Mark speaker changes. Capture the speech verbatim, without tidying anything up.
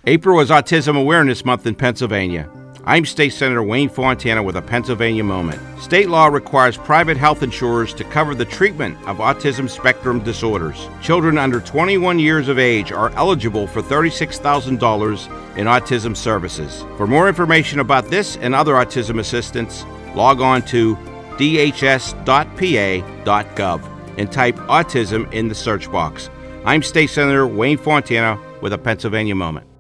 Speaker 1: April is Autism Awareness Month in Pennsylvania. I'm State Senator Wayne Fontana with a Pennsylvania moment. State law requires private health insurers to cover the treatment of autism spectrum disorders. Children under twenty-one years of age are eligible for thirty-six thousand dollars in autism services. For more information about this and other autism assistance, log on to d h s dot p a dot gov and type autism in the search box. I'm State Senator Wayne Fontana with a Pennsylvania moment.